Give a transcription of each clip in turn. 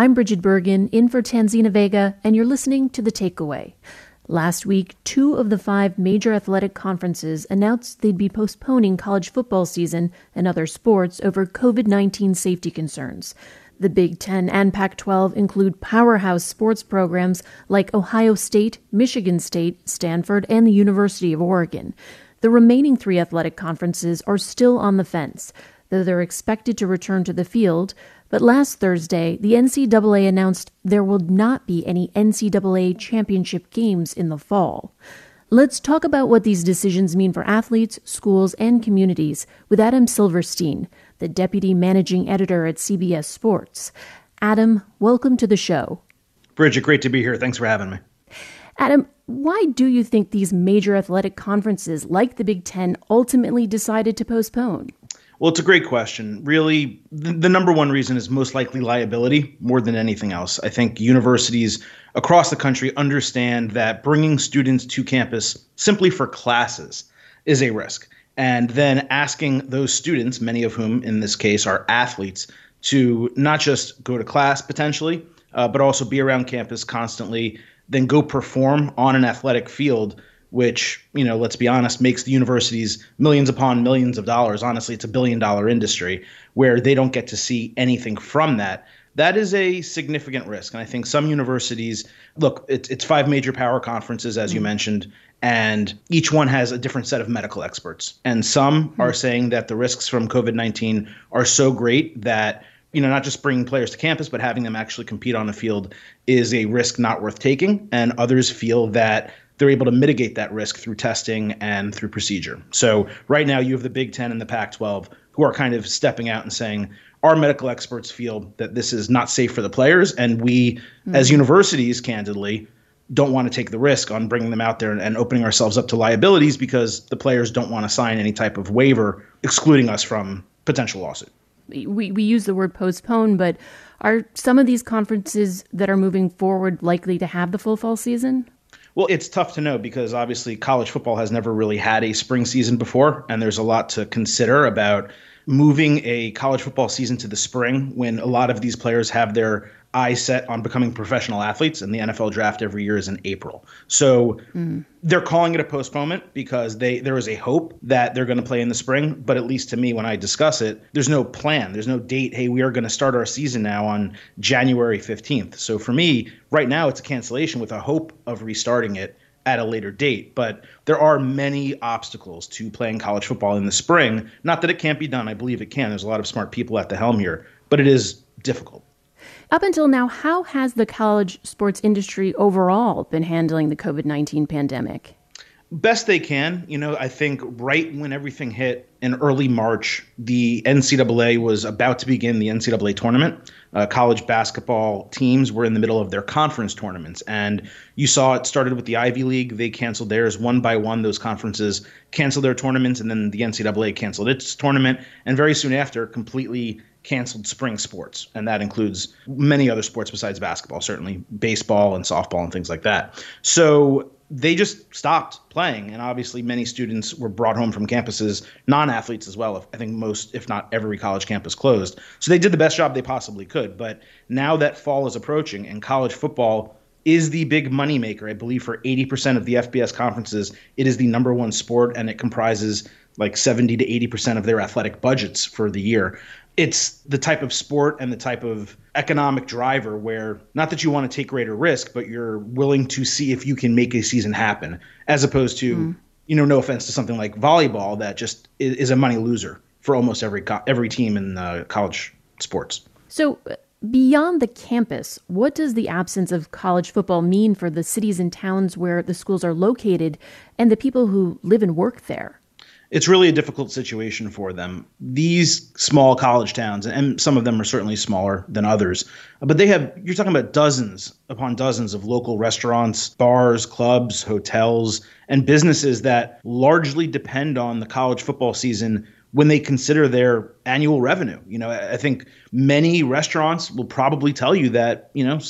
I'm Bridget Bergen, in for Tanzina Vega, and you're listening to The Takeaway. Last week, 2 of the 5 major athletic conferences announced they'd be postponing college football season and other sports over COVID-19 safety concerns. The Big Ten and Pac-12 include powerhouse sports programs like Ohio State, Michigan State, Stanford, and the University of Oregon. The remaining 3 athletic conferences are still on the fence, though they're expected to return to the field. But last Thursday, the NCAA announced there will not be any NCAA championship games in the fall. Let's talk about what these decisions mean for athletes, schools, and communities with Adam Silverstein, the deputy managing editor at CBS Sports. Adam, welcome to the show. Bridget, great to be here. Thanks for having me. Adam, why do you think these major athletic conferences like the Big Ten ultimately decided to postpone? Well, it's a great question. Really, the number one reason is most likely liability more than anything else. I think universities across the country understand that bringing students to campus simply for classes is a risk. And then asking those students, many of whom in this case are athletes, to not just go to class potentially, but also be around campus constantly, then go perform on an athletic field, which, let's be honest, makes the universities millions upon millions of dollars. Honestly, it's $1 billion industry where they don't get to see anything from that. That is a significant risk. And I think some universities, look, it's 5 major power conferences, as you mentioned, and each one has a different set of medical experts. And some are saying that the risks from COVID-19 are so great that, not just bringing players to campus, but having them actually compete on the field is a risk not worth taking. And others feel that they're able to mitigate that risk through testing and through procedure. So right now you have the Big Ten and the Pac-12 who are kind of stepping out and saying, our medical experts feel that this is not safe for the players. And we, as universities, candidly, don't want to take the risk on bringing them out there and opening ourselves up to liabilities because the players don't want to sign any type of waiver excluding us from potential lawsuit. We use the word postpone, but are some of these conferences that are moving forward likely to have the full fall season? Well, it's tough to know because obviously college football has never really had a spring season before, and there's a lot to consider about moving a college football season to the spring when a lot of these players have their eyes set on becoming professional athletes, and the NFL draft every year is in April. So they're calling it a postponement because there is a hope that they're going to play in the spring. But at least to me, when I discuss it, there's no plan. There's no date. Hey, we are going to start our season now on January 15th. So for me, right now, it's a cancellation with a hope of restarting it at a later date. But there are many obstacles to playing college football in the spring. Not that it can't be done. I believe it can. There's a lot of smart people at the helm here, but it is difficult. Up until now, how has the college sports industry overall been handling the COVID-19 pandemic? Best they can. I think right when everything hit in early March, the NCAA was about to begin the NCAA tournament. College basketball teams were in the middle of their conference tournaments. And you saw it started with the Ivy League. They canceled theirs one by one. Those conferences canceled their tournaments, and then the NCAA canceled its tournament. And very soon after, completely canceled spring sports. And that includes many other sports besides basketball, certainly baseball and softball and things like that. So they just stopped playing. And obviously many students were brought home from campuses, non-athletes as well. I think most, if not every college campus closed. So they did the best job they possibly could. But now that fall is approaching and college football is the big moneymaker, I believe for 80% of the FBS conferences, it is the number one sport and it comprises like 70 to 80% of their athletic budgets for the year. It's the type of sport and the type of economic driver where not that you want to take greater risk, but you're willing to see if you can make a season happen, as opposed to, no offense to something like volleyball that just is a money loser for almost every team in college sports. So beyond the campus, what does the absence of college football mean for the cities and towns where the schools are located and the people who live and work there? It's really a difficult situation for them. These small college towns, and some of them are certainly smaller than others, but you're talking about dozens upon dozens of local restaurants, bars, clubs, hotels, and businesses that largely depend on the college football season when they consider their annual revenue. I think many restaurants will probably tell you that,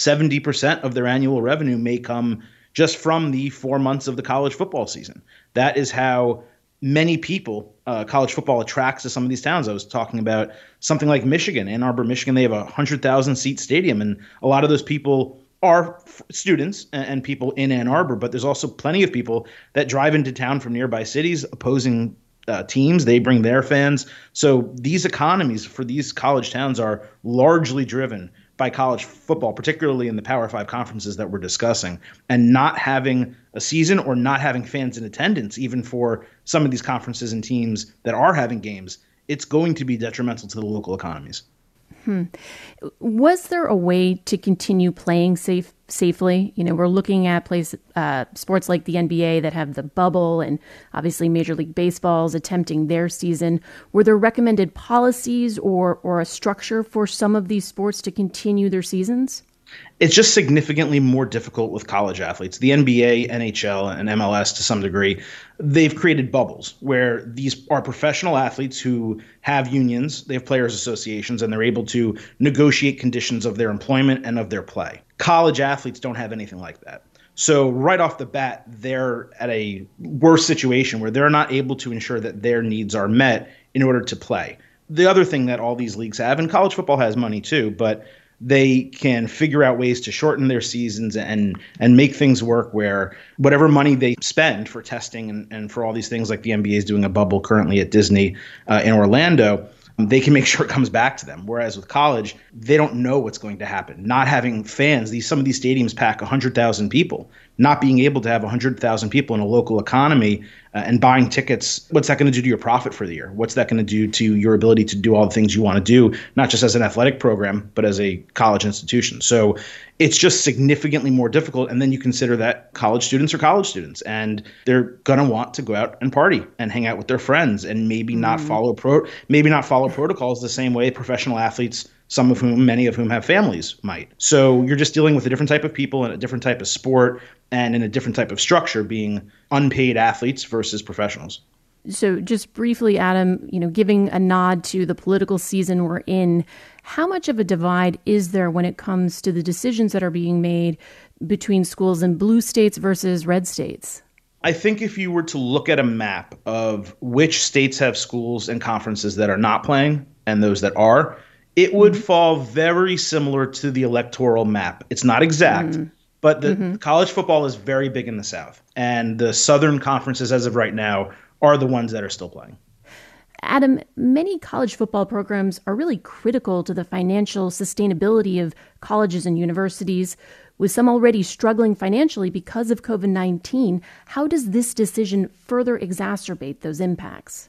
70% of their annual revenue may come just from the 4 months of the college football season. That is how many people college football attracts to some of these towns. I was talking about something like Michigan, Ann Arbor, Michigan. They have a 100,000 seat stadium, and a lot of those people are students and people in Ann Arbor, but there's also plenty of people that drive into town from nearby cities opposing teams. They bring their fans. So these economies for these college towns are largely driven by college football, particularly in the Power Five conferences that we're discussing. And not having a season or not having fans in attendance, even for some of these conferences and teams that are having games, it's going to be detrimental to the local economies. Was there a way to continue playing safely? We're looking at sports like the NBA that have the bubble, and obviously Major League Baseball's attempting their season. Were there recommended policies or a structure for some of these sports to continue their seasons? It's just significantly more difficult with college athletes. The NBA, NHL, and MLS to some degree, they've created bubbles where these are professional athletes who have unions, they have players' associations, and they're able to negotiate conditions of their employment and of their play. College athletes don't have anything like that. So right off the bat, they're at a worse situation where they're not able to ensure that their needs are met in order to play. The other thing that all these leagues have, and college football has money too, but they can figure out ways to shorten their seasons and make things work where whatever money they spend for testing and for all these things, like the NBA is doing a bubble currently at Disney in Orlando, they can make sure it comes back to them. Whereas with college, they don't know what's going to happen. Not having fans, some of these stadiums pack 100,000 people. Not being able to have 100,000 people in a local economy and buying tickets, what's that going to do to your profit for the year? What's that going to do to your ability to do all the things you want to do, not just as an athletic program, but as a college institution? So it's just significantly more difficult. And then you consider that college students are college students, and they're going to want to go out and party and hang out with their friends and maybe not follow protocols the same way professional athletes, many of whom have families, might. So you're just dealing with a different type of people and a different type of sport and in a different type of structure, being unpaid athletes versus professionals. So just briefly, Adam, giving a nod to the political season we're in, how much of a divide is there when it comes to the decisions that are being made between schools in blue states versus red states? I think if you were to look at a map of which states have schools and conferences that are not playing and those that are, it would fall very similar to the electoral map. It's not exact, but the college football is very big in the South. And the Southern conferences, as of right now, are the ones that are still playing. Adam, many college football programs are really critical to the financial sustainability of colleges and universities. With some already struggling financially because of COVID-19, how does this decision further exacerbate those impacts?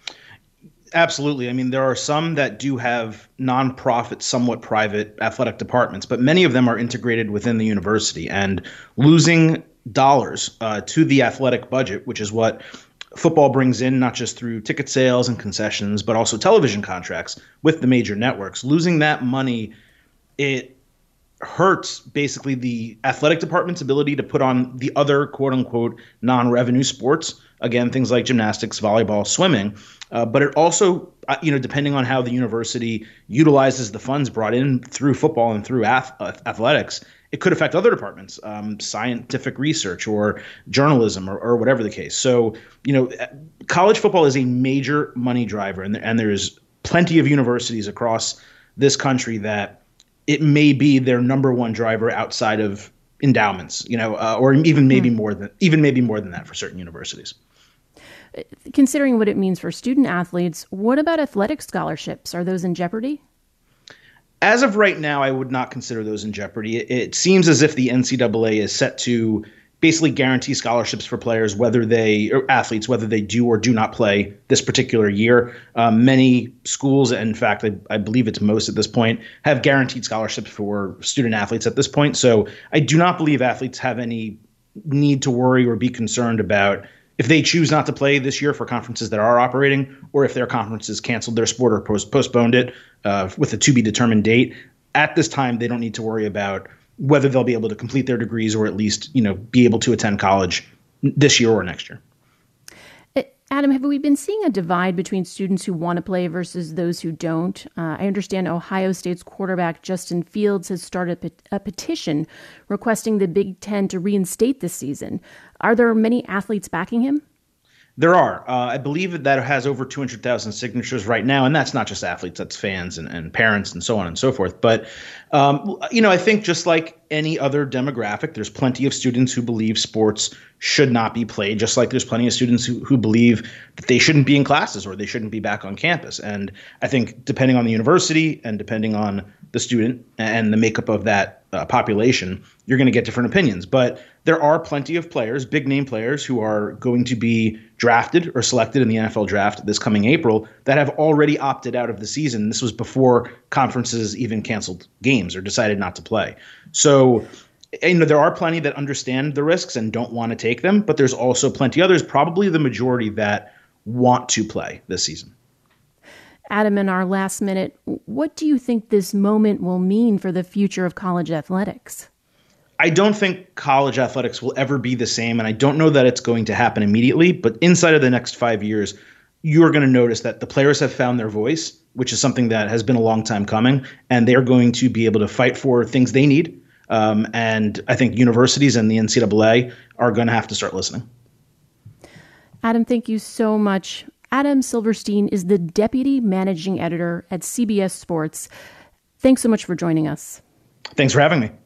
Absolutely. I mean, there are some that do have nonprofit, somewhat private athletic departments, but many of them are integrated within the university. And losing dollars to the athletic budget, which is what football brings in, not just through ticket sales and concessions, but also television contracts with the major networks, losing that money, it hurts basically the athletic department's ability to put on the other quote unquote non-revenue sports. Again, things like gymnastics, volleyball, swimming. But it also, depending on how the university utilizes the funds brought in through football and through athletics, it could affect other departments, scientific research or journalism or whatever the case. So, college football is a major money driver, and there's plenty of universities across this country that it may be their number one driver outside of endowments, or even maybe more than that for certain universities. Considering what it means for student athletes, what about athletic scholarships? Are those in jeopardy? As of right now, I would not consider those in jeopardy. It seems as if the NCAA is set to basically guarantee scholarships for players, whether they do or do not play this particular year. Many schools, in fact, I believe it's most at this point, have guaranteed scholarships for student athletes at this point. So I do not believe athletes have any need to worry or be concerned about if they choose not to play this year for conferences that are operating, or if their conferences canceled their sport or postponed it with a to-be-determined date. At this time, they don't need to worry about whether they'll be able to complete their degrees or at least, be able to attend college this year or next year. Adam, have we been seeing a divide between students who want to play versus those who don't? I understand Ohio State's quarterback Justin Fields has started a petition requesting the Big Ten to reinstate this season. Are there many athletes backing him? There are. I believe that has over 200,000 signatures right now. And that's not just athletes, that's fans and parents and so on and so forth. But, I think just like any other demographic, there's plenty of students who believe sports should not be played, just like there's plenty of students who believe that they shouldn't be in classes or they shouldn't be back on campus. And I think depending on the university and depending on the student and the makeup of that population, you're going to get different opinions. But there are plenty of players, big name players, who are going to be drafted or selected in the NFL draft this coming April that have already opted out of the season. This was before conferences even canceled games or decided not to play. So, there are plenty that understand the risks and don't want to take them, but there's also plenty others, probably the majority, that want to play this season. Adam, in our last minute, what do you think this moment will mean for the future of college athletics? I don't think college athletics will ever be the same, and I don't know that it's going to happen immediately, but inside of the next 5 years, you're going to notice that the players have found their voice, which is something that has been a long time coming, and they're going to be able to fight for things they need. And I think universities and the NCAA are going to have to start listening. Adam, thank you so much. Adam Silverstein is the Deputy Managing Editor at CBS Sports. Thanks so much for joining us. Thanks for having me.